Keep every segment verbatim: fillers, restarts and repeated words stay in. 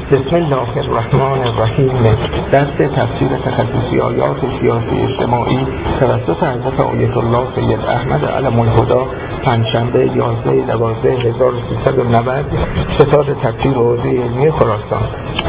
بسم الله الرحمن الرحیم. درس تفسیر تخصصی آیات سیاسی اجتماعی توسط حضرت آیت الله سید احمد علم الهدی، پنجشنبه یازده دوازده هزار و سیصد و نود، ستاد تفسیر حوزه علمی خراسان.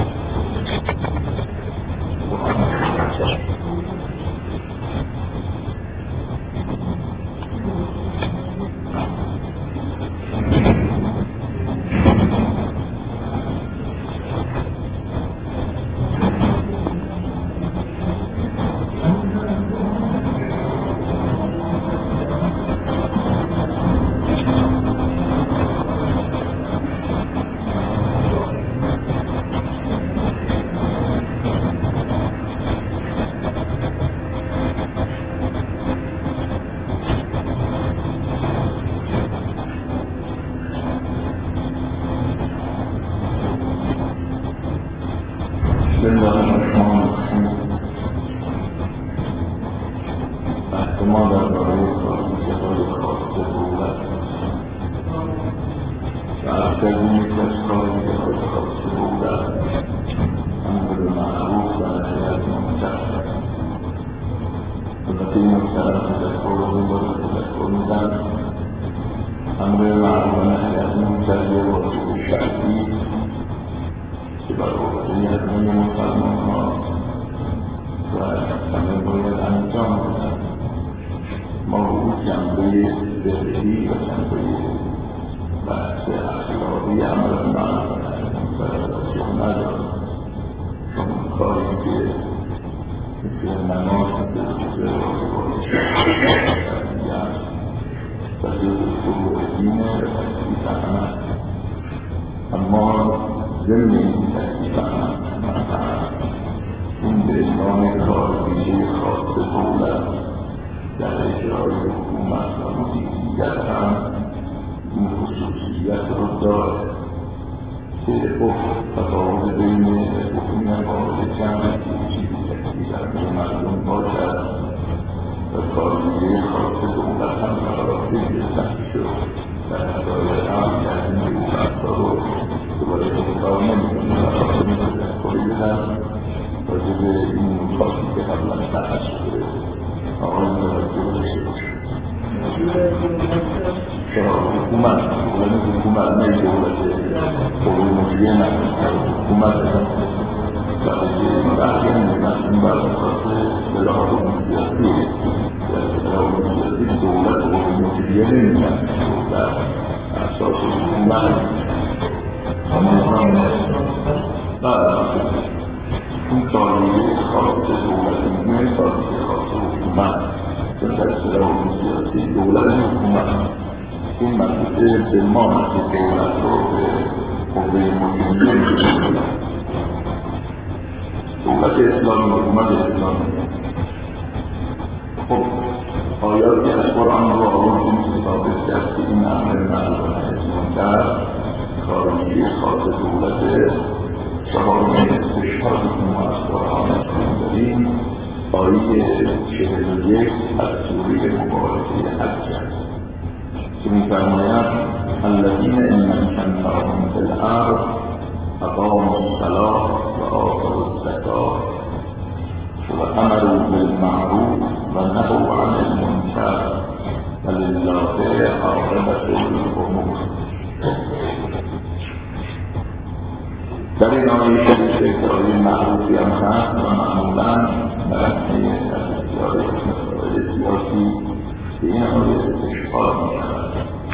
در این آیه شریف کاری معروفی هم هست و معمولا برسنه تفسیرهای مسائل سیاسی به این آیه اشکال می شود.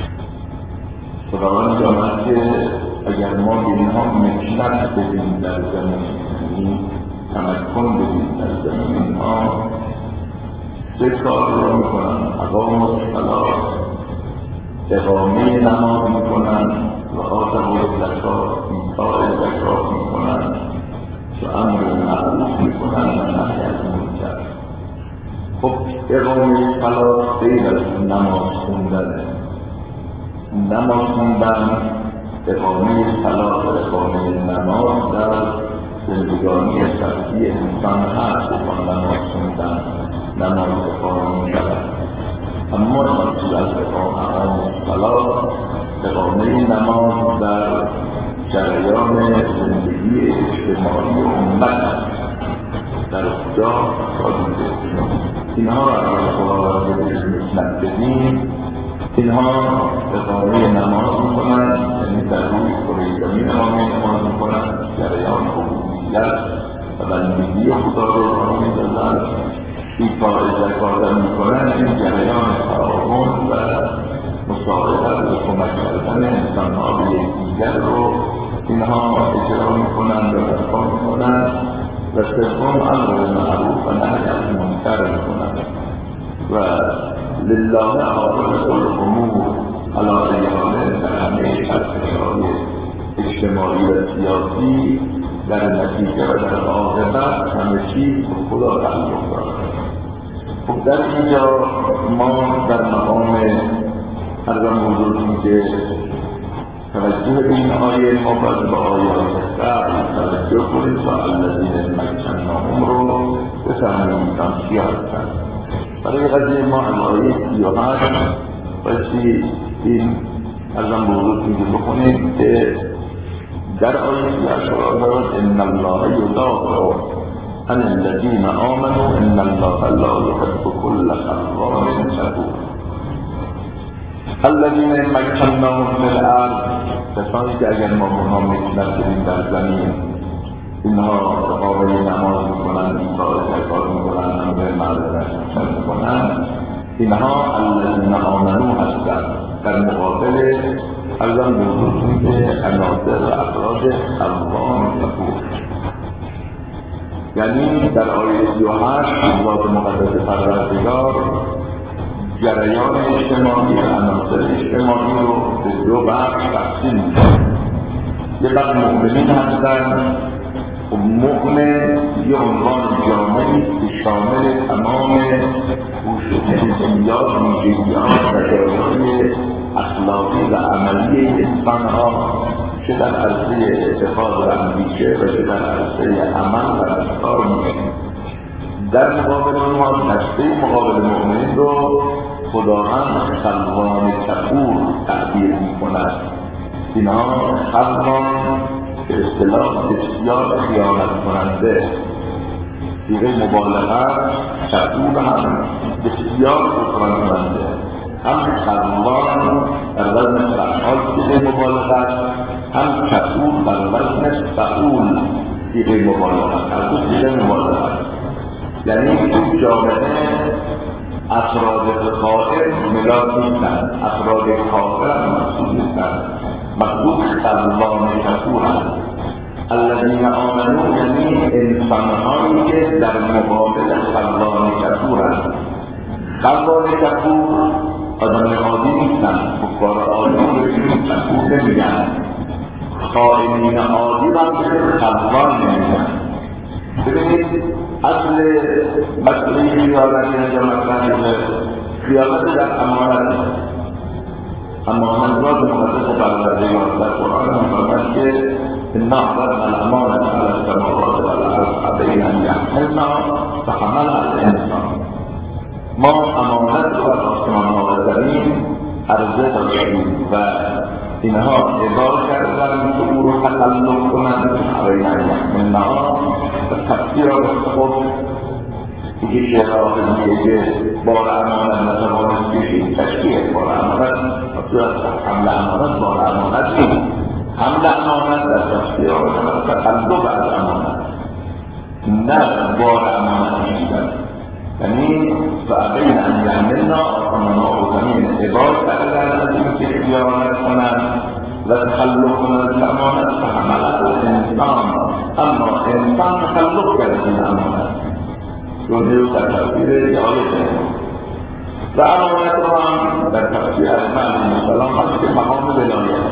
خداوند داند که اگر ما به اینها مکنت بدیم در زمین، یعنی تمکن بدیم در زمین اینها، سه کار را می کنند: اقام الصلاة، اقامه نماز می کنند و آتوا الزکات، ایتاء زکات می کنند و امر معروف می کنند و نهی از منکر. خب اقامه صلاة غیر از نماز خوندن، نماز خوندن، اقامه صلاة و اقامه نماز در زندگانی شخصی انسان هست و نماز خوندن، نماز اقامه می شود. اما مقصود از اقامه صلاة، اقامه نماز در جریان زندگی پنجاه سالیده. اینها را اگر خدا نسبت بدیم، اینها اقامه نماز میکنند، یعنی در روی کره زمین اقامه نماز میکنند، جریان عبودیت و بندگی خدا رو اقامه میدازند، ایفاء زکات میکنند. این جریان تعاون و مساعدت و کمک کردن انسانها به یکدیگر رو اینها اجرا میکنند و برپا میکنند. و سوم امر بالمعروف و نهی از منکر میکنند و لله عاقبة الامور علی ریحانه در همه شرطهای اجتماعی و سیاسی در نتیجه و در عاقبت همه چیز به خدا تعلق دارد. خب در اینجا ما در مقام ارزم حضورتون که توجه به این آیه ما باید به آیات قبل توجه کنیم و الذین مکناهم رو بفهمیم چی هستند. برای قضیه ما آیه سی و هشت بایستی این ارزم حضورتون که بخونیم که در آیه سی و هشت دارد ان الله یدافع عن الذین آمنوا ان الله لا یحب كل خوان کفور. الذین مکناهم فی الارض، کسانی که اگر ما اونها مکنت بدیم در زمین، اینها اقامه نماز میکنند، ایفاء زکات میکنند، امر معروف میکنند، اینها الذین آمنوا هستند. در مقابل ارزم بزرگتون که عناصر و افراد خوان کفور، یعنی در آیه سی و هشت ذات مقدس پروردگار جریان اجتماعی و عناصر اجتماعی رو به دو بخش تقسیم می‌کنه. یه بخش مؤمنین هستند. و مؤمن یه عنوان جامعی که شامل تمام خصوصیات، ویژگی‌ها و جایگاه اخلاقی و عملی انسان‌ها، چه در عرصه اعتقاد و اندیشه و چه در عرصه عمل و رفتار می‌کنه. در مقابل اونها دسته مقابل مؤمنین رو خداوند خوان کفور تعبیر می‌کند. اینها خوان به اصطلاح بسیار خیانت کننده، دیگه مبالغه کفور هم بسیار کفران کننده، هم خوان در وزن فعال دیگه مبالغه، هم کفور در وزن فعول دیگه مبالغه، هر دو دیگه مبالغه. یعنی تو جامعه افراد قائم ملاک نیستند، افراد کافر هم مقصود نیستند، مقصود خوان کفور هست. الذین آمنوا یعنی انسانهایی که در مقابل خوان کفور هست. خوان کفور آدم عادی نیستند، کفار عادی نیستند، کفور نمیگن. خائنین عادی هم خوان نمیگن. ببینید اصل مسئله خیانت اینجا مطرحه. خیانت در امانت، امانت را به مقدس پروردگار در قرآن می‌فرماید که انا عرضنا الامانة علی السماوات والارض فابین ان یحملنها فحملها الانسان. ما امانت را بر آسمان‌ها و زمین عرضه داشتیم و اینها ابا کردن که او رو تخلق کنند فابین ان یحملنها و تفسیر را به خود دیگه شهرات دیگه بار امانت نتوانست کشید. تشکیه بار امانت حمل امانت بار امانت نیست. حمل امانت در تشکیه را به تخلق از امانت، نه بار امانت کشیدن. یعنی فابین ان یحملنها، آسمان‌ها و زمین ابا کردن از این که خیانت کنند و تخلق کنند از امانت فحملها الانسان، اما انسان تخلق کرد این امانت. دنیو در تفسیر یه آیه و امانت رو هم در تفسیر ارمن مسلم هست که مقام ولایت.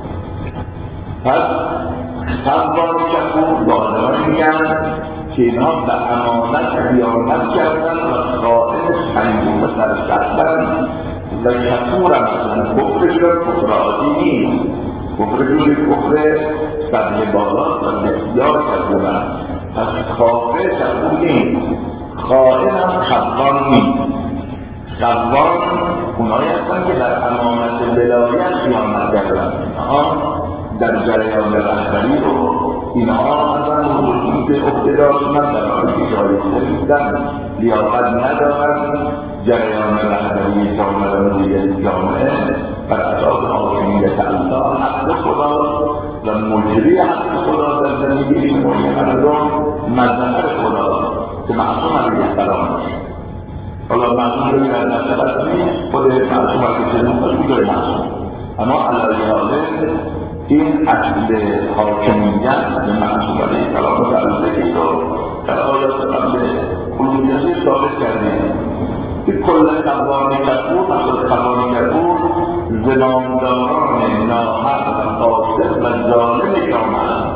پس خوان کفور به آدمان میگن که اینها به امانت خیانت کردن و خائن سنگین و سرسختن و کفور هم اصلا کفرشون کفر عادی نیست، کفرشون کفر سطح بالا و بسیار کردن. پس کافر کفور نیست، خائن هم خوان نیست. خوان اونایی هستن که در امانت ولایت خیانت کردن، در جریان رهبری رو اینها اصلا به اقتدار من در حالی که شایسته نیستن، لیاقت ندارن جریان رهبری جامعه و دیگری جامعه بر اساس حاکمیت الله حق خدا و مجری حق خدا در زندگی اجتماعی مردم مظهر خدا که معصوم علیه السلام باشه. حالا معصوم رو در نفس نیست، خود معصوم علیه السلام باشه کجای معصوم، اما علیه حاله این اصل حاکمیت به معصوم علیه السلام رو تعلقه که رو در آیات قبل علومیتی ثابت کردیم که کل قوانی کفور مقصد قوانی کفور زمامداران ناحق قاصد و ظالم جامعه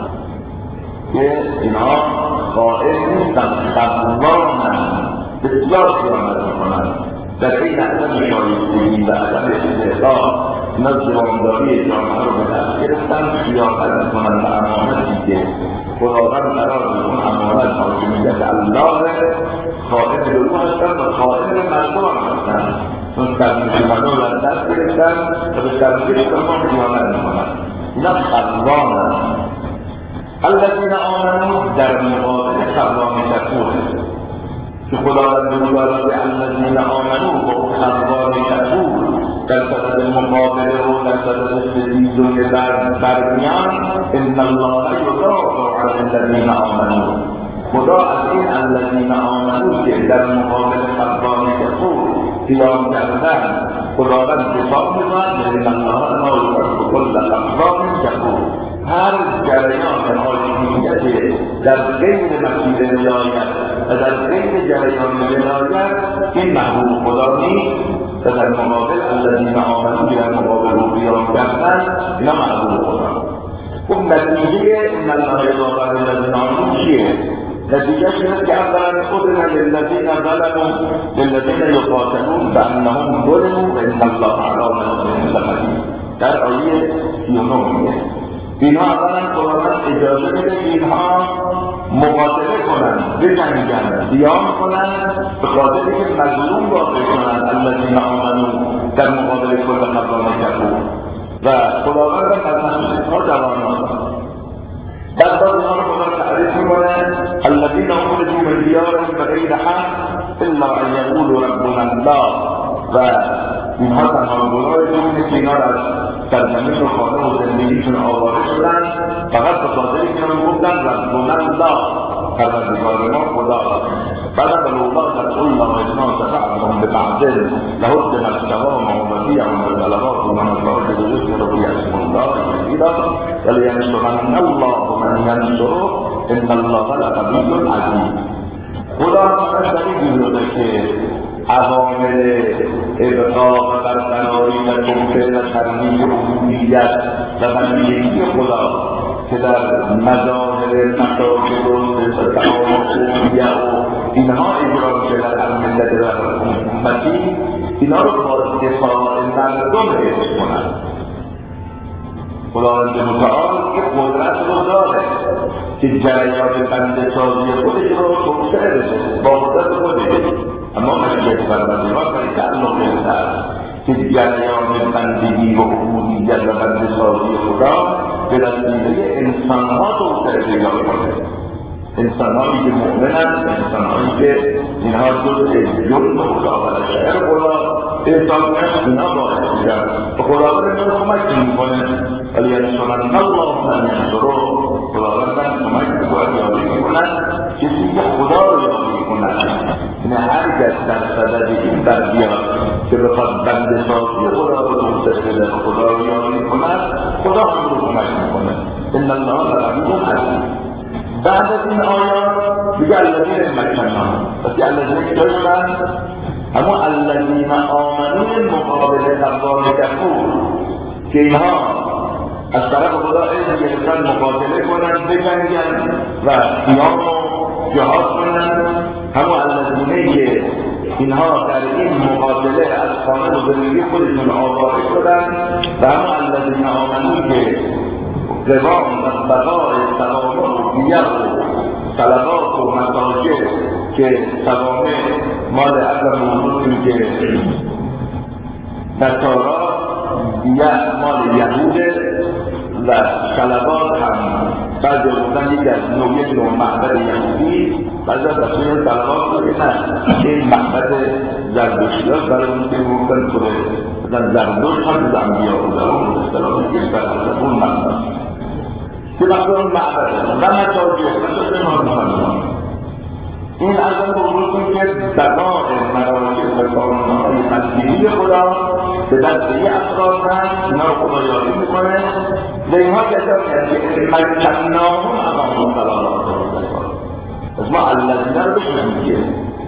که اینها قائل نیستن، قوانن بسیار خیانت میکنند در این عدم شایستگی و عدم استحقاق اینا زمامداری جامعه رو به دست گرفتن، خیانت میکنند به امانتی که خداوند قرار به اون امانت حاکمیت الله قائم به او هستن و قائم به مردم هستن، چون سرنوشت مردم رو دست گرفتن و به سرنوشت مردم خیانت میکنند. اینا قوانن. الذین آمنوا در مقابل قوام کفور که خداوند می‌فرماید الذین آمنوا با قوام کفور در صدد مقابله و در صدد ستیز و برمیان ان الله یدافع عن الذین آمنوا. خدا از این الذین آمنوا که در مقابل قوام کفور قیام کردن خداوند دفاع می‌کند. ان الله لا یحب کل قوام کفور. هر جریان حاکمیت در غیر مسیر ولایت و در غیر جریان ولایت این محبوب خدا نیست و در مقابل الذین آمنوا در مقابل او قیام کردن اینا محبوب خدا. خب نتیجه ان الله یدافع عن الذین آمنوا چیه؟ نتیجه اینه که اولا اذن للذین ظلموا للذین یقاتلون بانهم ظلموا و ان الله علی نصرهم لقدیر. در آیه سی و نه میگه اینها اولا خداوند اجازه میده که اینها مقاتله کنند، بجنگند، قیام کنند به خاطر که مظلوم واقع کنند الذین آمنوا در مقابل کل قوام کفور و خداوند از نفسها جوانان. بعد باز اینها رو خدا تعریف میکنه الذین اخرجوا من دیارهم بغیر حق الا ان یقولوا ربنا الله و اینها تنها گناه اینه که اینا از سرزمین و خانه و زندگیشون آواره شدن فقط به خاطر که اینا گفتن ربنا الله پروردگار ما خدا. بعد از الله در الله الناس بعضهم ببعض لهدمت صوامع و بیع و صلوات و مساجد ذکر و اسم الله کثیرا ولینصرن الله من ینصره ان الله لقوی عزیز. خدا همش دلیل داده که عوامل ابقا و برقراری و توسعه و ترویج عبودیت و بندگی خدا که در مظاهر مساجد و تعامل عبودیت و اینها اجرا میشه در هر ملت و امتی، اینا رو با دفاع مردم حفظ کنند. خداوند متعال که قدرت رو داره که جریان بنده سازی خودش رو توسعه بده با قدرت خودش، اما مشکل پروردگار برای تعلق بهتر که جریان بندگی و عبودیت و بنده سازی خدا به وسیله انسانها توسعه پیدا کنه. انسانهایی که مؤمنند، انسانهایی که اینها جز جرم خدا و شعر خدا احساس کنند، اینا باید میشن و خداوند اینو کمک میکنه. ولی ینصرن الله من ینصره. خداوند کمک میکنه یاری میکنند کسی که خدا رو یاری کنند. این هر کس در صدد این بر بیاد که بخواد بنده سازی خدا رو توسعه بده و خدا رو یاری کند، خدا هم رو کمک میکنه. ان الله لقوی عزیز. بعد از این آیات دیگه الذین مکناهم پس الذین داشتن اما الذین آمنوا مقابل قوام کفور که اینها از طرف خدا اذن گرفتن مقاتله کنند، بجنگند و قیام و جهاد کنند. اما الذینه که اینها در این مقاتله از خانه و زندگی خودشون آواره شدند و اما الذین آمنوا که قوام و بقای سلامه و بیت و صلوات و مساجد که سلامه مال اصلا موجودی که نصارا بیت مال یهود و صلوات هم بعضی بودن یک از نوعی نوع معبد یهودی، بعضی از تصویر طلبات رو که نه این معبد زردشتی هست برای اون که گفتن خوده مثلا زردشت هم از انبیا بوده اون اصطلاح یک برد اون معبد که وقتی اون معبد و مجازی مجازی نامسلمان این از آن بزرگی که بقاء مراکز و کارنامه‌های مسیحی خدا به دست یه افراد هست اینا رو خدا یاری میکنه و اینها کسانی هست که مکناهم اقاموا الصلاة از ما الذین رو بشنیم که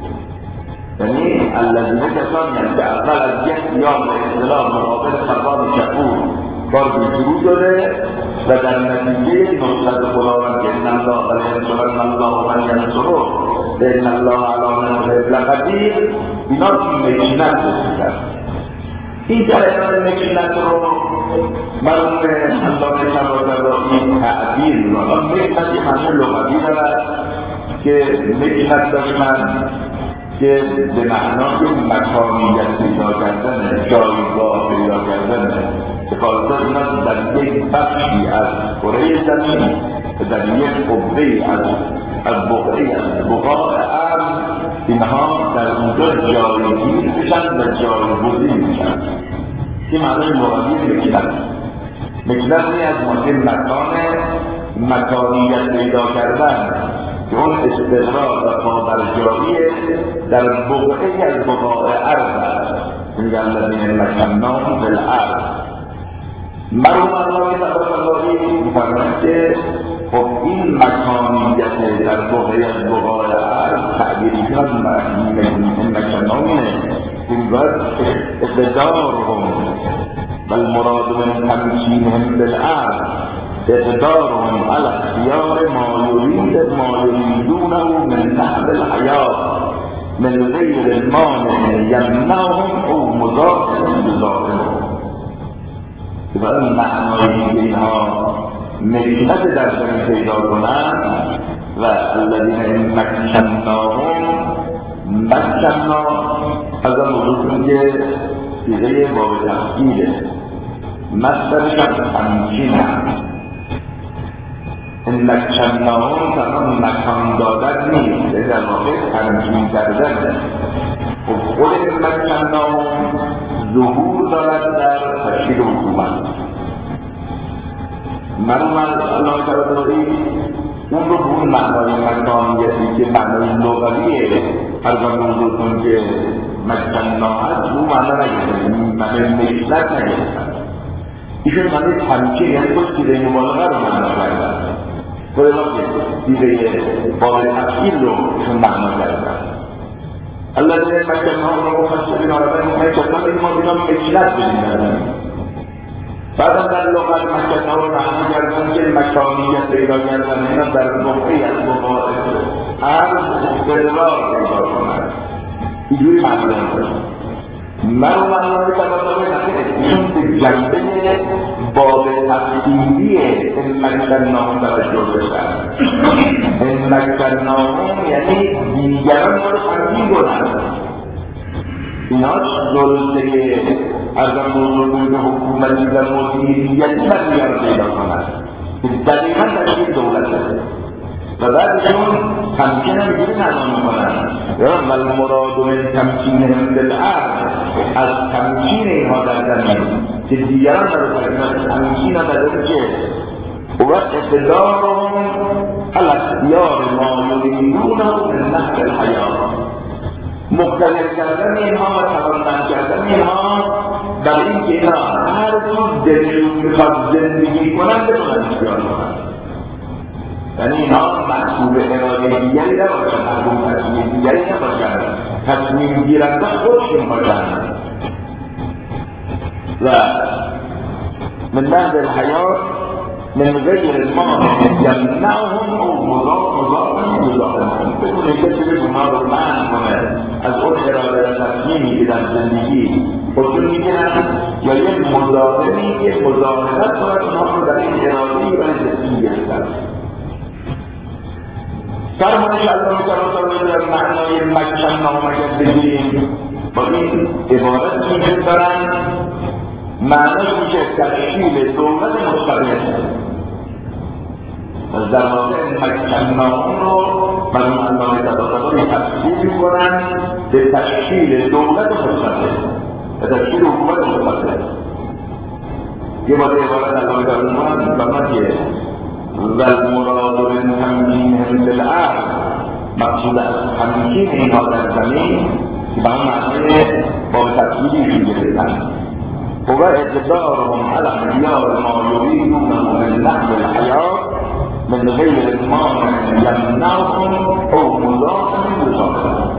یعنی الذین کسانی هست که اول از یک قیام به اصطلاح مقابل خربان شکور کار بیشرو شده و در نتیجه نصرت خداوند که ان الله ولینصرن الله من ینصره ان الله علی نصرهم لقدیر اینا مکنت بسیدن این جریان مکنت رو مرموم علامه طباطبایی تعبیر می‌کنند. مکنت یه معنی لغوی دارد که مکنت داشتن که به معنای مکانیت پیدا کردن، جایگاه پیدا کردن خالصا اینا در یک بخشی از کره زمین و در یک قبه‌ای از از بقعه‌ای از بقاع ارض اینها در اونجا جایگیر بشن و جایگزین میشن. این معنای لغوی مکنت. مکنت از معنی مکان مکانیت پیدا کردن که اون استقرار و پابرجایی در بقعه‌ای از بقاع ارض است. میگن الذین مکناهم فی الارض. مرحوم علامه طباطبایی می‌فرمایند که خب این مکانیت در بقعه از بقاع ارض تعبیری کنند این مکناهمه این باید اقتدارهم و المراد من تمکینهم بالارض اقتدارهم علی اختیار ما یرید ما یریدونه من نحو الحیات من غیر المانع یمنعهم او مضاد بذاتهم. و این معنایی که اینها مکنت در زمین پیدا کنند و الذین مکناهم مکنا از آن بزرگون که سیغه باب تفصیله مصدرش هم تمکین هست. این مکناهم تمام مکان دادن نیست در واقع تمکین کردن. خب خود این مکناهم ظهور دارد در تشکیل حکومت. مرحوم علامه طباطبایی اون رو به اون معنای مکانیتی که معنای لغویه ارزان بزرگتون که مکننا هست اون معنا نگرفتن، معنای مکنت نگرفتن. ایشون معنای تمکین یعنی خود سیغه مبالغه رو معنا کردن. خود سیغه باب تفصیل رو ایشون معنا کردن. الذين مكناهم رو مفسرین عربی مکناهم این ما بینا مکنت بدیم. بعدم در لغت مکنه رو معنی کردن که مکانیت پیدا کردن اینا در بقعی از بقاع ارض استقرار پیدا کنند. اینجوری معنی دارد. مرحوم علامه طباطبایی ایشون به جنبه باب تفصیلی این مکناهم توجه داشتند. این مکناهم یعنی دیگران رو تمکین کنند. اینا جلسه ارزان بزرگان حکومتی و مدیریتی و دیگر پیدا کنند که دقیقا تشکیل دولت است و بعدشون تمکین هم اینجوری معنا میکنند و المراد من تمکینهم بالارض از تمکین اینها در زمین که دیگران رو تمکین بدن که و اقتدارهم علی اختیار ما یریدونه من نحو الحیات مختلف کردن اینها و توانمند کردن اینها برای اینکه اینا هر جور دلشون میخواد زندگی کنند بتونن اختیار کنند. یعنی اینها محصول اراده دیگری نباشند، محصول تصمیم دیگری نباشند، تصمیم گیرنده خودشون باشند و من نحو الحیات من غیر المانع یمنعهم او مضاد مضاد مضادهم. بتونه کسی به گناه رو منع کنه از اون اراده و تصمیمی که در زندگی خودشون میگیرن یا یک مزاحمی یک مزاحمت کنند اونها رو در این اراده‌ای و تصمیم گرفتن. فرمایش علامه طباطبایی در معنای مکناهم اگر بگیریم با این عبارت وجود دارن معناش میشه تشکیل دولت مستقل. و در واقع مکناهم رو مرحوم علامه طباطبایی تفسیر میکنن به تشکیل دولت مستقل به تشکیل حکومت مستقل. یه بار عبارت علامه طباطبایی میفرماد که و المراد من تمکینهم بالارض، مقصود از تمکین اینها در زمین که به اون معنی با تفسیری گرفتن هو اقدارهم على اختیار ما یریدونه من نحو الحیات من غیر مانع یمنعهم او مضاعف لذالک.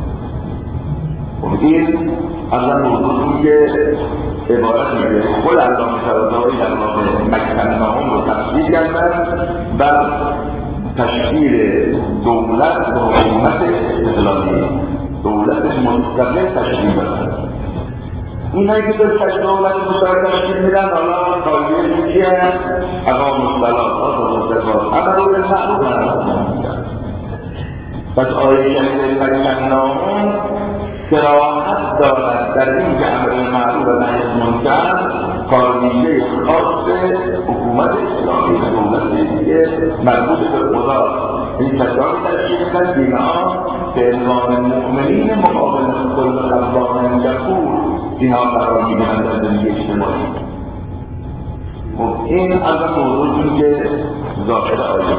این از آن موضوعی که عبارت میگه خود علامه طباطبایی در واقع مکناهم رو تفسیر کردن و تشکیل دولت و حکومت استقلالی دولت مستقل تشکیل دادن. اینایی که در تشکیل دولت مستقل تشکیل میدن حالا کارگیری چیه؟ اقام الصلاة و الزکات امر بالمعروف و نهی عن المنکر. پس آیه شریف مکناهم صراحت دارد در این که امر معروف و نهی از منکر کارگیری خاص حکومت اسلامی و دولت دیگه مربوط به خدا. این کسانی تشکیل میدن که اینها به عنوان مؤمنین مقابل کل خوان کفور اینها قرار میگیرن در زندگی اجتماعی. خب این از اون موضوعی که ظاهر آیه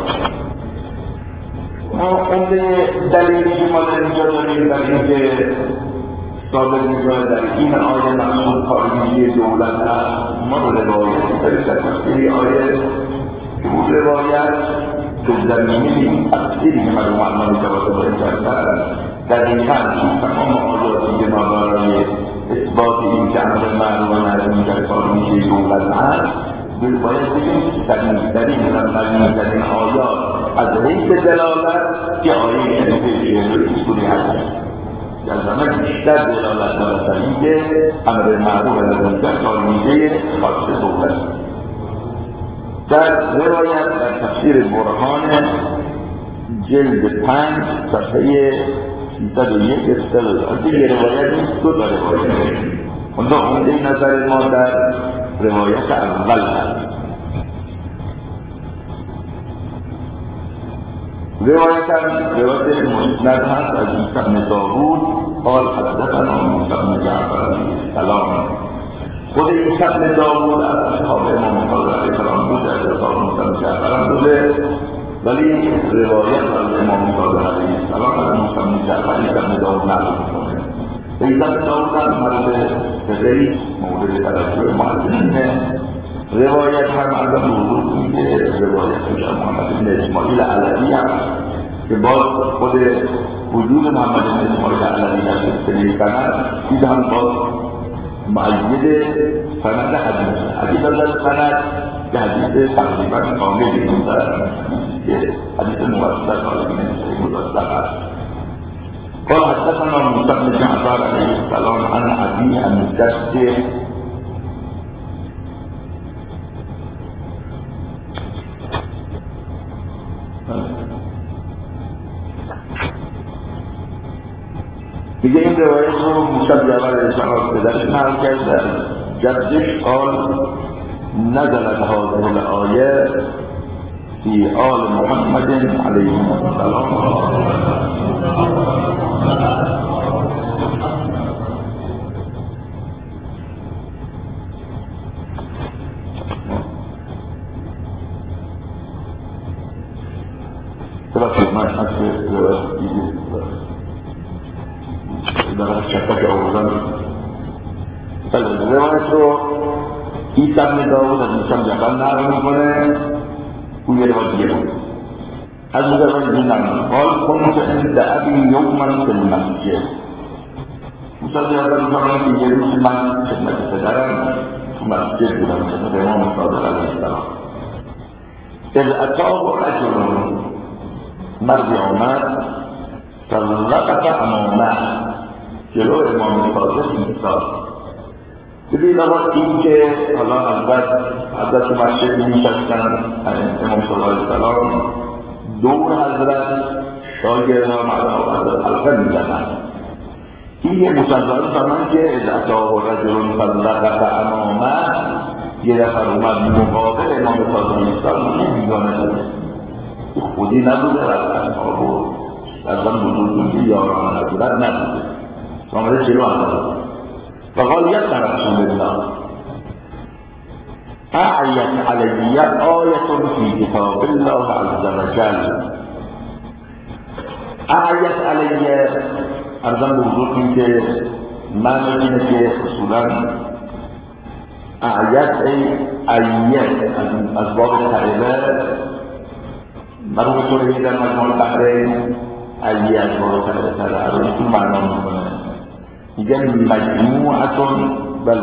ما عمده دلیلی که ما در اینجا داریم در اینکه صادر میکنه در این آیه مقصود کارگیری دولت هست، ما رو روایتی داریم در تفسیر آیه که اون روایت که زمینی تفسیری که مرحوم علامه طباطبایی کردن دقیقاً تمام آیاتی که ما برای اثبات این که امر معروف و نهی از منکر کارگیری دولت هست باید بگیم ترین و مبین‌ترین آیات از حیث دلالت که آیه شریفه اصولی هست در زمان بیشتر دلالت دارد در این که امر معروف و نهی از منکر کارگیری خاص دولت. در روایت در تفسیر برهان جلد پنج صفحه سیصد و یک استدلال از این روایت نیست، دو تا روایت اونجا عمده نظر ما در روایت اول هست. روایت هم روایت مسند هست از عیسی بن داوود قال حدثنا موسی بن جعفر علیه السلام. خود عیسی بن داوود از اصحاب امام صادق علیه السلام بود، از اصحاب موسی بن جعفر هم بوده، ولی روایت از امام صادق علیه السلام از موسی بن جعفر عیسی بن داوود نقل می‌کنه. عیسی بن داوود هم مورد تدریس مورد توجه محدثینه. روایت هم از اون موضوع میگه روایت محمد بن اسماعیل علوی هم که باز خود وجود محمد بن اسماعیل علوی در سلسله سند این هم باز معید سند حدیث حدیث از سند که حدیث تقریبا کاملی می‌دارد که حدیث موثق عالمین موثق است. قال حدثنا موسی بن جعفر علیه السلام عن ابی عن جده دیگه این روایت رو موسی بن جعفر علیه السلام پدرش نقل کرده جدش قال نزلت هذه الآیه فی آل محمد علیه السلام. ببخشید من از روایت دیگه در شکل آوردن روایت رو عیسی بن داوود از موسی بن جعفر نقل میکنه. اون یه روایت دیگه بود از موسی بن جعفر قال كنت عند ابي يوما في المسجد. موسی بن جعفر میگه که یه روز من خدمت پدرم تو مسجد بودم خدمت امام صادق علیه السلام. اذ اتاه رجل مردی آمد فلقت امامه جلو امام صادق ایستاد. ببین آقا این که حالا حضرت حضرت مسجد می‌نشستن امام صادق علیه السلام دور حضرت شاگردان حضرت حلقه می‌زدن. این یه مصدر فرمان که اذ اتاه رجل فلقت امامه یه دفعه اومد مقابل امام صادق علیه السلام نمی‌دونه خودی نبوده و از اصحاب و از آن بزرگون که یاران نبودن نبوده آمده جلو آمده و قالیت در رسول الله اعیت علیه آیت فی کتاب الله عز وجل اعیت علیه ارزم بزرگون که من اینه که اصولا اعیت ای ایت از باب تعیله مرون طوری در مجموع بحرین ایه از باب تعیله تره رو ایتون معنا میکنه میگن مجموعتون بله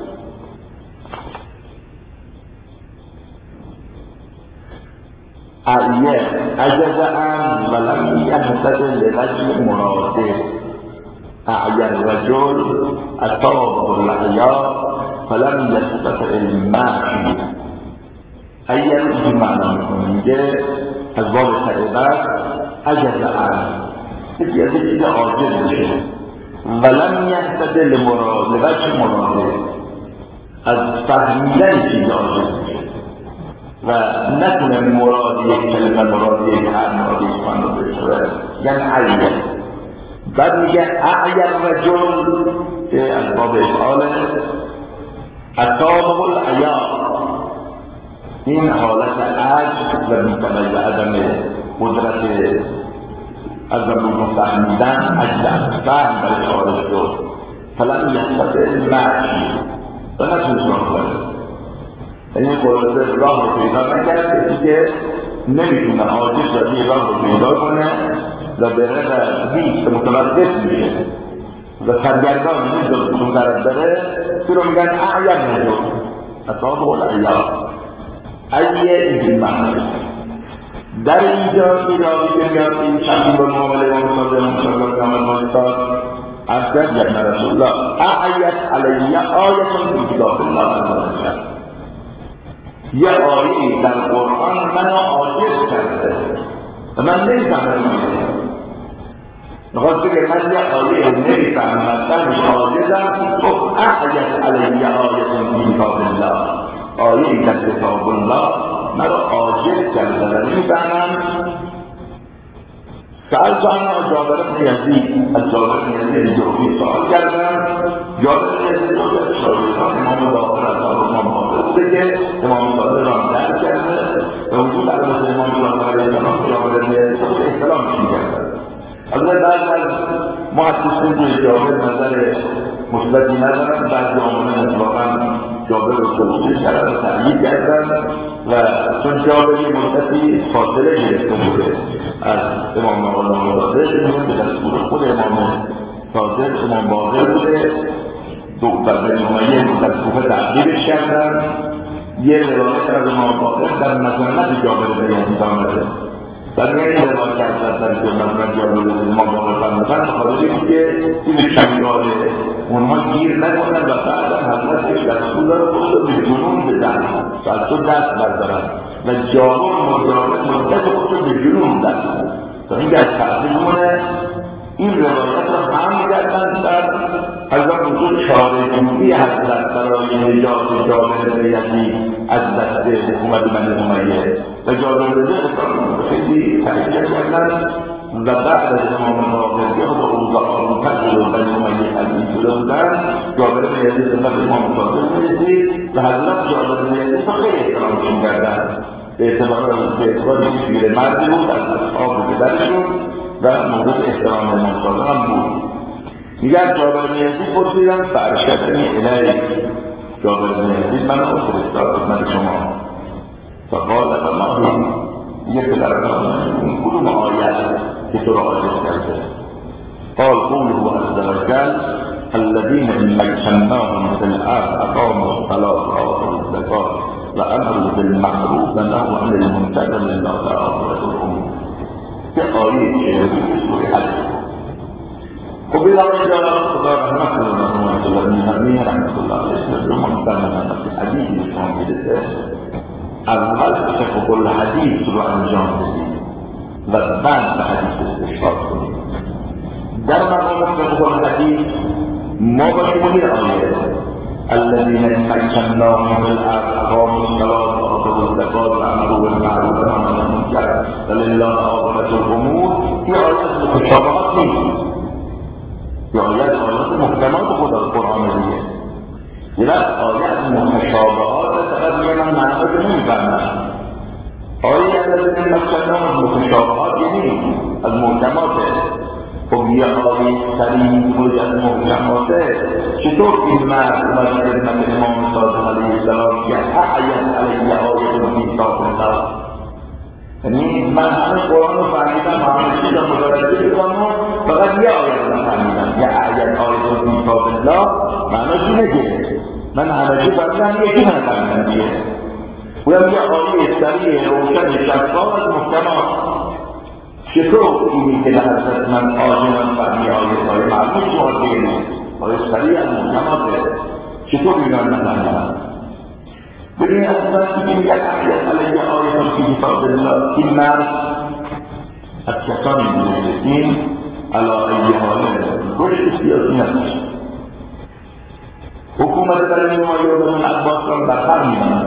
ایه اجزعن ولم یهتد لرجل مراده اعی الرجل اتابه العیا فلم یستطع المعی ایه رو این معنا میکنه میگه از باب تعیبت اجزعن یکی از چیز عاجز میشه ولم یهتد لمراده وجه مراده از فهمیدن چیز عاجز میشه و نتونه مراد یک کلمه مراد یک هر مراد یک سخن رو بشه یعنی عیه بعد میگه اعی الرجل که از باب افعاله اتابه العیا این حالت عجز و بی‌تمایز عدم قدرت از زبون فهمیدن عجز از فهم برای خارج شد فلم یستطع المعی و نتونه راه بره این قدرت راه رو پیدا نکرد که دیگه نمیتونه عاجز شدی راه رو پیدا کنه و بره و هیچ متوقف میشه و سرگردان میشه که اون طرف بره که رو میگن اعیم نجو اصابه العیا ایه این معنی در اینجا ایراوی که میاد این تقریب و معامله و مصادر مصادر کامل ماجداد از کرد یکن رسول الله اعیت علیه آیتون فی کتاب الله عز وجل یه آیه در قرآن منو عاجز کرده و من نمیفهمم نخواسته که من یه آیه نمیفهمم من عاجزم خب اعیت علیه آیتون فی کتاب الله آیه در کتاب الله مرا عاجز کرده و نمیفهمم سأل جانا جابر بن یزید از جابر بن یزید جوفی سوال کردم جابر بن یزید رو در شاگردان امام باقر از امام باقر بوده که امام باقر را درک کرده و وجود البته امام باقر علیه السلام جابر بن یزید رو به احترامش می‌کردن. البته بعضی از محدثین توی جابر نظر مثبتی ندارن، بعضی آمدن اتفاقا جابر رو توصیف کردن و تأیید کردن و چون جابر یه مدتی فاصله گرفته بوده از امام آقا صادق به دستور خود امام صادق امام باقر بوده دو بردن امیه در کوفه تعقیبش کردن. یه روایت از امام باقر در مذمت جابر بن یزید آمده در میان این روایت کردن در مذمت جابر بن یزید امام باقر فرمودن بخاطر اینکه این کمیگاه اونها گیر نکنن و بعد حضرتش دستور داره خود رو به جنون بزن و از تو دست بردارن و جابر مدرانه مدت خود رو به جنون دست تا این دست تحصیلونه این روایت رو هم کردن در حضرت حضور چاره جمعی حضرت برای نجات جابر بن یزید از دست حکومت بنی امیه و جابر بن یزید خیلی تحقیق کردن و بعد از امام باقر که خود اوضاع آرومتر شد و بنی امیه تحقیق شده بودن جابر بن یزید خدمت امام صادق رسید و حضرت جابر بن یزید رو خیلی احترامشون کردن به اعتبار که پیر مردی بود از اصحاب پدرشون و مورد احترام امام صادق هم بود. میگن جابر بن یزید پرسیدن فارشدنی الیک جابر بن یزید من رو فرستاد خدمت شما فقال الله یک پدرم اون کدوم آیت که تو را عاجز کرده قال قوله عز وجل الذين إن مكناهم في الأرض أقاموا الصلاة وآتوا الزكاة وأمروا بالمعروف ونهوا عن المنكر لله آخرة الأمور که آیه شعری سوره حج. خب این آیه خدا رحمت الله رحمت الله می‌فرمی رحمت الله علیه و محترم حدیثی شما می‌رسه اول فقه کل حدیث رو انجام بدید و بعد به حدیث استشهاد کنید. در مقام فقه کل حدیث ما باشیم این آیه الذين مكناهم في الأرض أقاموا الصلاة وآتوا الزكاة وأمروا بالمعروف ونهوا عن المنكر کرد ولله عاقبة الامور، این آیات متشابهات نیست، این آیات آیات محکمات خدا قرآن دیگه. یه وقت آیات متشابهات فقط میگه من معنی رو نمیفهمم. آیات الذین مکناهم متشابهات یعنی از محکماته. خب یه آیه سریع خود از محکماته، چطور این مرد اومد خدمت امام صادق علیه السلام که اعید علیه آیه فی کتاب الله، یعنی من همه قرآن رو فهمیدم، همه چیز رو متوجه شدم، فقط یه آیه رو فهمیدم که اعید آیه فی کتاب الله معناش اینه که من همه چیز فهمیدم، یکی نفهمیدم دیگه. اونم یه آیه سریع روشن شفاف از محکمات. چطور اینی که در حضرت من آجنان فهمی آیه آیه معلوم شما دیگه آیه سریع از محکماته، چطور اینا نفهمیدم؟ ببین اصلا که میگه احیت علیه آیه فی کتاب الله، این مرد از کسانی بوده این علا ای حاله گوشت سیاسی نداشت. حکومت برای نمایی و برای عباس را برخر میدن،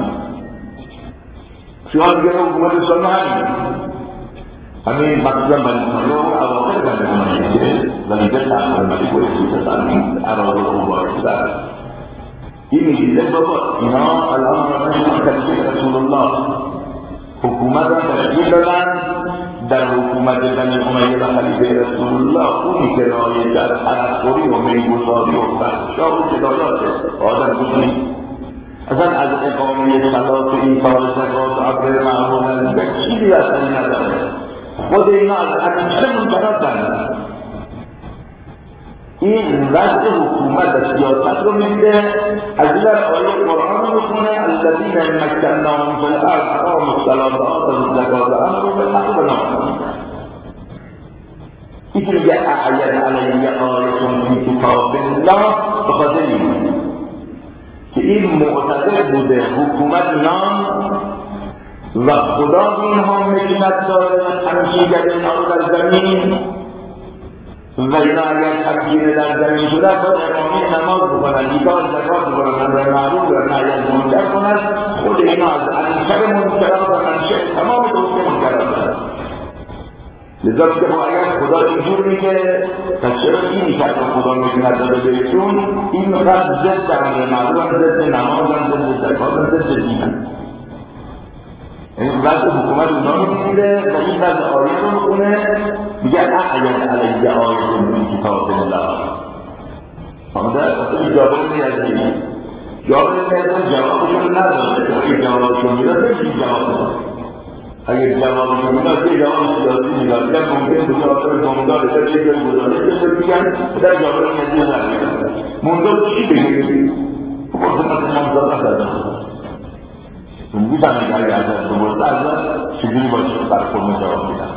خیال گره حکومت اسلامی همین همین مقصودم بنی امیه و اواخر بنی امیه که ولیده تحصیل ملک و رسیده سلیم عراض و مبارک در این میگیده بابا اینا الان آمدن خلیفه رسول الله حکومت را تشکیل دادن. در حکومت بنی امیه و خلیفه رسول الله اونی که رایه در عرصوری و میگوزاری و فحشا و جدایات آدم بودنی اصلا از اقامه صلات و ایثار زکات و امر معروف و نهی چیزی اصلا نداره. خود اینا از همیشه منکرات دارن. این وضع حکومت و سیاست رو میده. از این در آیه قرآن رو میخونه الذین مکناهم فی الارض اقاموا الصلاة و آتوا الزکاة و امروا بالمعروف و نهی عن المنکر. این که میگه اعید علیه آیه فی کتاب الله به خاطر اینه که این معتقد بوده حکومت نام و خدا اینها مکنت داره تمکین اینها رو در زمین و اینا اگر تمکین در زمین شده باید اقامه نماز بکنن، ایثار زکات بکنن، امر معروف و نهی از منکر کنن. خود اینا از انکر منکرات و منشأ تمام دوسته منکرات دارن. لذا که اگر خدا اینجور میگه پس چرا اینی که خدا مکنت داره بهشون این قد ضد امر معروف هم ضد نماز هم ضد زکات هم ضد دین هم. این وضع حکومت اونا رو میگیره و این وضع آیه رو میخونه میگه اعید علیه آیه فی کتاب الله. فهمده؟ اصلا جابر نیازی جابر نیازی جوابشون نداره. اگه جوابشون میدازه این جواب نداره. اگر جوابشون میدازه یه جواب سیاسی میدازه ممکن به خاطر بمدار در چه جایی گذاره که بگن در جابر نیازی نداره. مندار چی بگیری؟ خودم از منظر نداره. می‌دونم اگر از دوست از چجوری باشه بر فرم جواب میدن.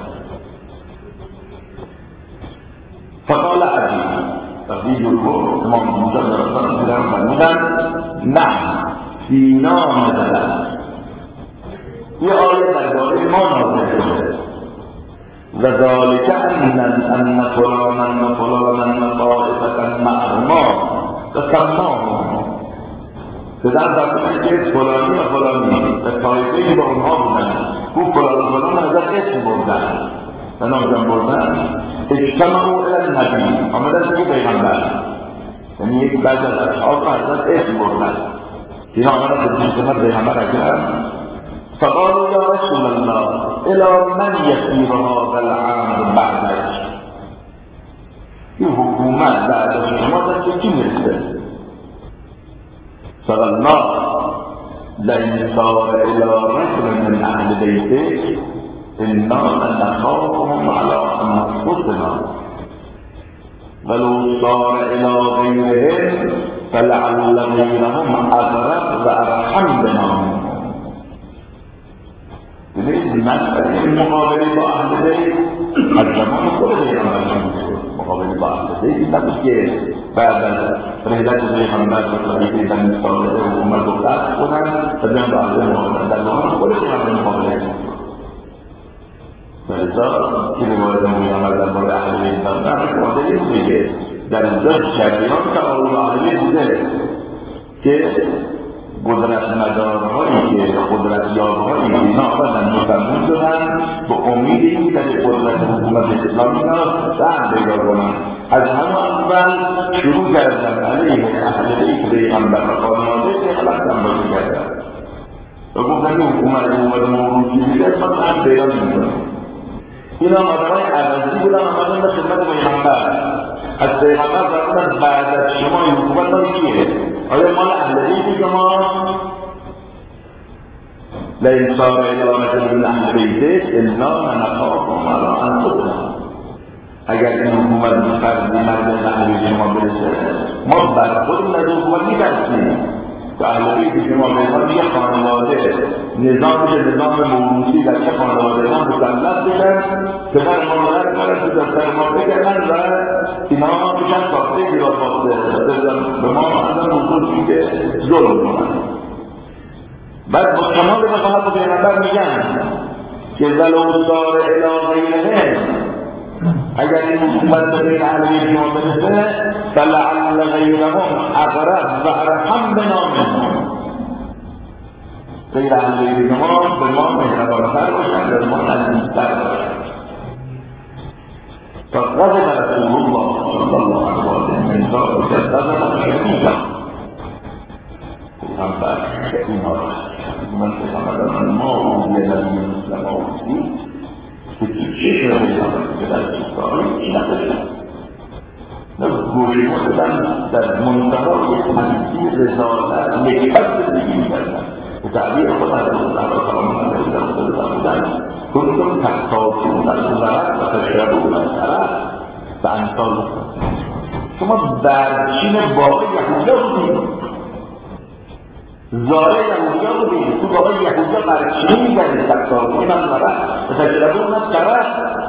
فقال علی وقتی جلو امام موسی رسول الله فرمودن نه فینا نزل. این آیه درباره ما نازل شده و ذالک ان ان فلانا و فلانا طائفة معهما و سماهم که در زمانی که فلانی و فلانی و طایفه‌ای با اونها بودن او فلان و فلان ازش اسم بردن و نامزن بردن اجتمعوا الی النبی آمدن که پیغمبر یعنی یک بعض از اصحاب ازش اسم بردن اینا آمدن به خدمت پیغمبر اکرم فقالوا یا رسول الله الی من یسیر هذا الامر بعدک. این حکومت بعد از شما دست کی میرسه؟ فالله لئن صار الى رجل من اهل بیتک انا لنخافهم على انفسنا ولو صار الى غیرهم فلعل غیرهم اقرب و ارحم بنا. ببینید مسئله مقابله با اهل بیت از زمان خود پیغمبر مقابله با اهل بیت نبود که بعد از رحلت پیغمبر و خلیفه بنی صالح حکومت رو قطع کنن و بیان با اهل مقابله در زمان خود پیغمبر مقابله کنن. لذا که روایت پیغمبر در مورد اهل بیت دادن مقابله میگه در اینجا شرعیان تعارض اهل بیت بوده که قدرت مدارهایی که قدرت یابهایی که اینا آمدن مسلمان شدن به امید این که قدرت حکومت اسلامی را سهم پیدا کنن. از همون اول شروع کردن علیه اهل بیت پیغمبر و خانواده خلق تنبازی کردن و گفتن حکومت حکومت موروثی میده ما سهم پیدا نمی‌کنیم. اینا آدمای عوضی بودن آمدن به خدمت پیغمبر. از پیغمبر فرمودن بعد از شما این حکومت مال کیه؟ آیا مال اهل بیت شما؟ لئن صار الی رجل من اهل بیت الا من خاف علی انفسنا. اگر این حکومت فردی مرد اهل بیت شما برسه ما بر خود از حکومت می‌ترسیم. و اهل بیت شما به یه خانواده نظامش نظام موروثی در چه خانواده ها مسلط بشن که در مادر کنن که دستر ما بگرن و اینا بشن ساخته گیرا ساخته به ما اصلا موضوعی که ظلم کنن. بعد با کمال وقاحت و پیغمبر میگن که ولو صار الی غیرهم، اگر این حکومت به غیر اهل بیت شما برسه فلعل غیرهم اقرب و ارحم بنا منهم. غیر اهل بیت شما به ما مهربان‌تر باشند و به ما نزدیک‌تر باشند. فغضب رسول الله صلی الله علیه و آله من ذلک غضبا شدیدا. پیغمبر اینا من پیغمبر ما اولی نبی مسلم آوردی که چه شده که در چیزایی نباشد نه گوشی بودن در منتهای تنظیر رسالت نکبت زندگی می‌کردن. به تعبیر خود از الله و سلام علیه بودن کنتم تختاتون از زرد و تشربون از طرف و انسال شما برچین باقی یهودیا بودید، زاره یهودیا بودید، تو باقی یهودیا برچین می‌گردید تختاتون از زرد و تشربون از طرف.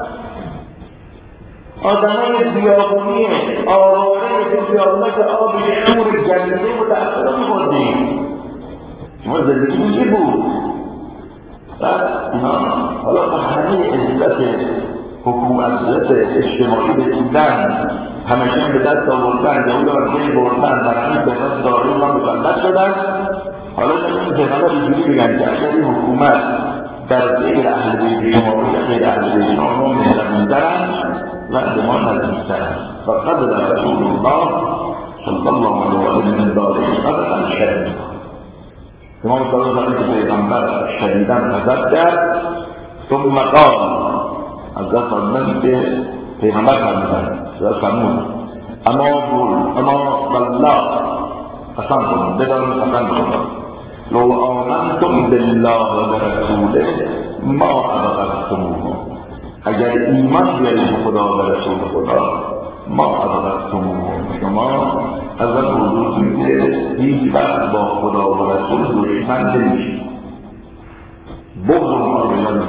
آدمای بیابونی آواره که بیابونه که آب شور جلیده و تأثیر می‌خوردیم. شما زندگی میگه بود بعد اینا حالا با همه عزت حکومت عزت اجتماعی رسیدن همیشه به دست آوردن یهود را بین بردن در همین به دست داری را مسلط شدن. حالا این پیغمبر اینجوری بگن که اگر این حکومت در غیر اهل بیت شما و غیر اهل بیت شما مهربون‌ترن و به ما نزدیک‌ترن. فقد رسول الله صلی الله علیه و آله من ذلک غضبا شدیدا. امام صلی الله علیه و پیغمبر شدیداً غضب کرد. ثم قال حضرت فرمودند که پیغمبر فرمودند حضرت فرمود اما قول اما والله قسم کنم بدانید قسم کنم لو آمنتم بالله و برسوله ما ابغضتموه. اگر ایمان بیارید خدا و رسول خدا ما ابغضتموه شما از آن وجود میگه هیچ وقت با خدا و رسول دشمن نمیشید. بغض ما بیان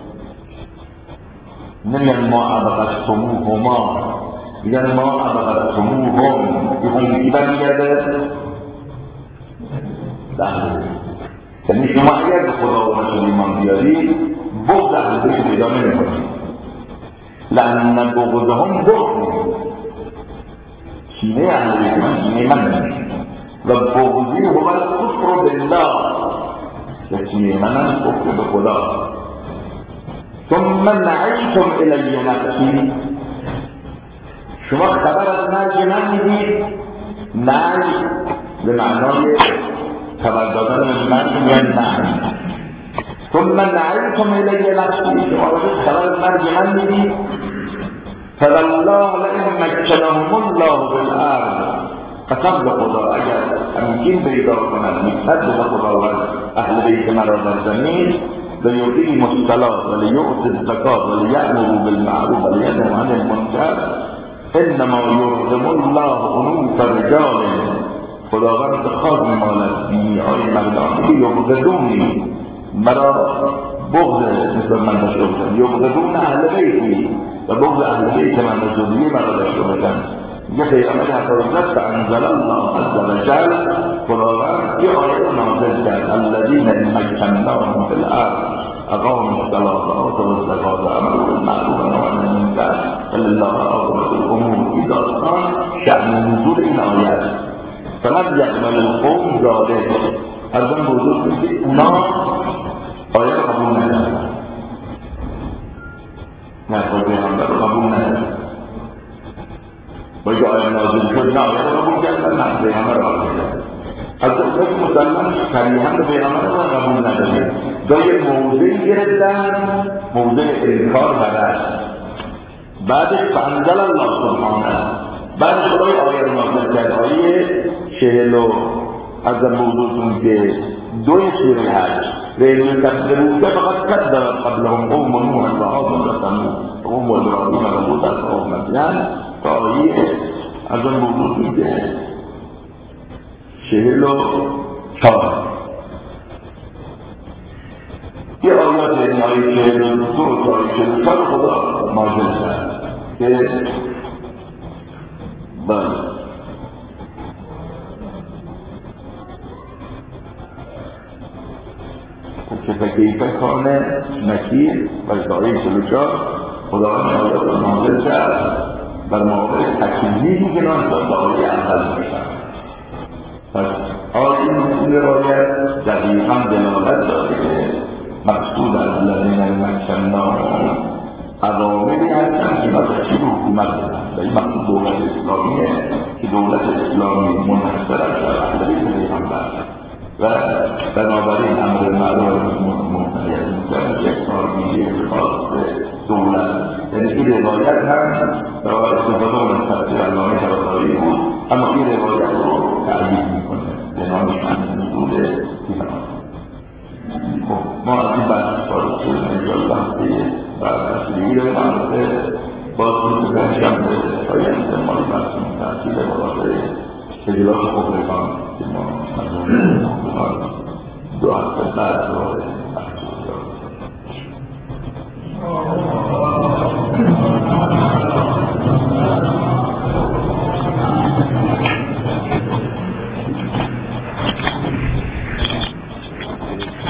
نمیان ما ابغضتموه ما میگن ما ابغضتموهم که هم یکی برمیگرده دهنه. یعنی شما اگر به خدا و رسول ایمان بیارید بغض اهل بیت پیدا نمی‌کنید. لأن بغضهم بغض کینه اهل بیت من کینه من نمی‌کنید و بغضی هو الکفر بالله و کینه من هم کفر به خدا. ثم نعیتم الی نفسی شما خبر از مرگ من میدید. نعی به معنای خبر دادن از مرگ میگن نعی. ثم نعیتم الی نفسی شما خبر از مرگ من میدید. فوالله لئن مکنهم الله بالارض قسم به خدا اگر امکین پیدا کنند نسبت به خداوند اهل بیت مرا در زمین لیقیم الصلاة ولیؤت الزکاة ولیأمروا بالمعروف ولینهوا عن المنکر انما یرحم الله انوف رجال خداوند خواهد میماند دینی های مردانی که یبغضونی مرا بغض نسبت من داشته باشند یبغضون اهل بیتی و بغض اهل بیت من و ذریه مرا داشته باشند. یه پیغمبر حفاظت فانزل الله عز وجل خداوند یه آیه نازل کرد الذین ان مکناهم فی الارض اقاموا الصلاة وآتوا الزکاة وامروا بالمعروف ونهوا عن المنکر ولله عاقبة الامور. این داستان شأن نزول این آیه است. فلم یعمل القوم ذلک از اون بزرگ که اونا آیه رو قبول ندارن، نفع پیغمبر رو قبول ندارن. باید آیه نازل شد نه آیه رو قبول کردن، نه پیغمبر رو قبول کردن. از اون که مسلمان صریحا به پیغمبر رو قبول ندارن، جای موضعی گرفتن، موضع انکار و رد. بعدش فانزل الله سبحانه، بعد خدای آیه رو نازل کرد، آیه چهل و از موضوعتون که دوی سوره حج لیل کذبوا که فقط کذب قبلهم قوم نوح و عاد و ثمود و قوم ابراهیم و لوط و قوم مدین تا آیه از موضوعتون که چهل و چهار. یه آیات این آیه چهل و دو تا آیه چهل و چهار خدا نازل کرد که بله که فکیفه کانه نکیر و آیه چهل و چهار خدا آیات رو نازل کرد بر موقع تکلیمی که نازل آیه اول میشن. پس آیه این روایت دقیقا دلالت داره که مقصود از الذین مکناهم عواملی هستند که باید چی رو حکومت بدن و این مقصود دولت اسلامیه که دولت اسلامی منحصر از اهل بیت پیغمبر و بنابراین امر معروف منهی عن المنکر یک کارگیری خاص دولت. یعنی این روایت هم برای استفاده از تفسیر علامه طباطبایی بود، اما این روایت رو تأیید میکنه به نام شأن نزول پیغمبر. ما از این بحث وارد شدیم انشاءالله بعد از دیگه معرفه باز روز پنجشنبه آینده مالی بحثمون تحصیل بالاتر اجلاس خبرگان که ما مردم دو هفته بعد رو بحث